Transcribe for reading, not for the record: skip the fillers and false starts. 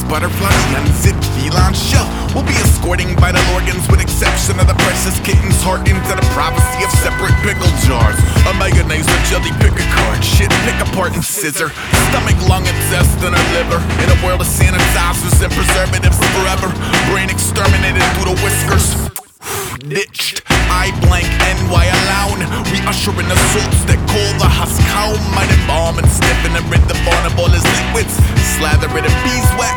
butterflies, the unzipped feline shell. We'll be escorting vital organs with exception of the precious kittens, hearkened to the prophecy of separate pickle jars. A mayonnaise or jelly, pick a card. Shit, pick apart and scissor. Stomach, lung, intestine, or liver. In a world of sanitizers and preservatives forever. Brain exterminated through the whiskers. Ditched, I blank NY alone. We usher in the salts that cool the husk home. Might embalm and stiffen and rid the vulnerable as liquids. Slather it in beeswax.